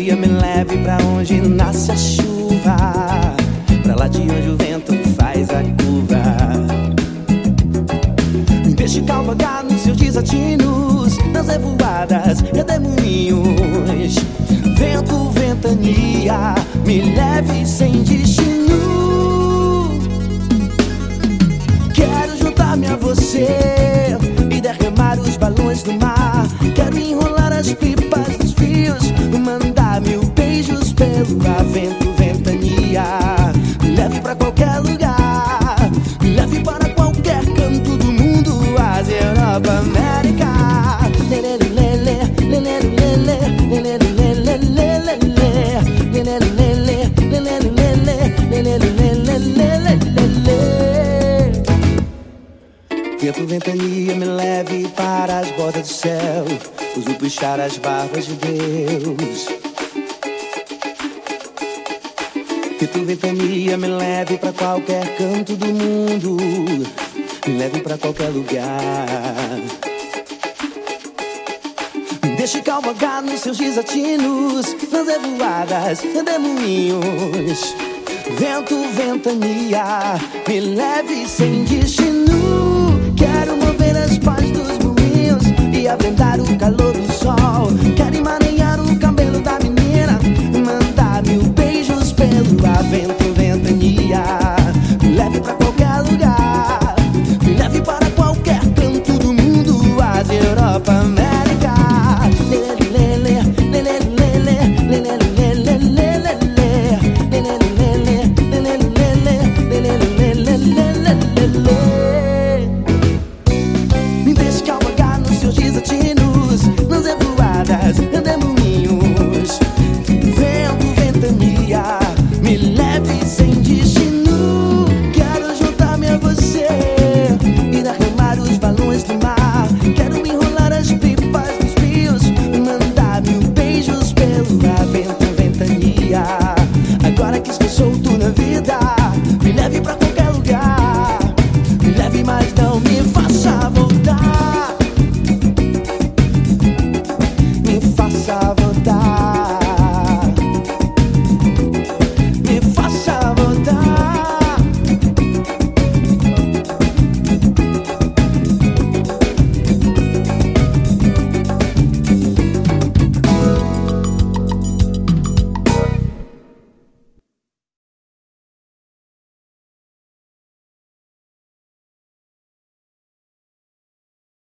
ventania, me leve pra onde nasce a chuva, pra lá de onde o vento faz a curva. Me deixe cavalgar nos seus desatinos, nas revoadas, redemoinhos. Vento, ventania, me leve sem destino. Quero juntar-me a você e derramar os balões do mar. Quero enrolar as pipas dos fios, mandar 1000 beijos pelo ar. Vento, ventania, me leve pra qualquer lugar, me leve para qualquer canto do mundo, Ásia, Europa, América. Vento, ventania, me leve para as bordas do céu, uso puxar as barbas de Deus. Vento, ventania, me leve para qualquer canto do mundo, me leve para qualquer lugar. Deixe cavalgar nos seus desatinos, nas revoadas, redemoinhos. Vento, ventania, me leve sem destino. Quero mover as pás dos moinhos e abrandar o calor do sol. Quero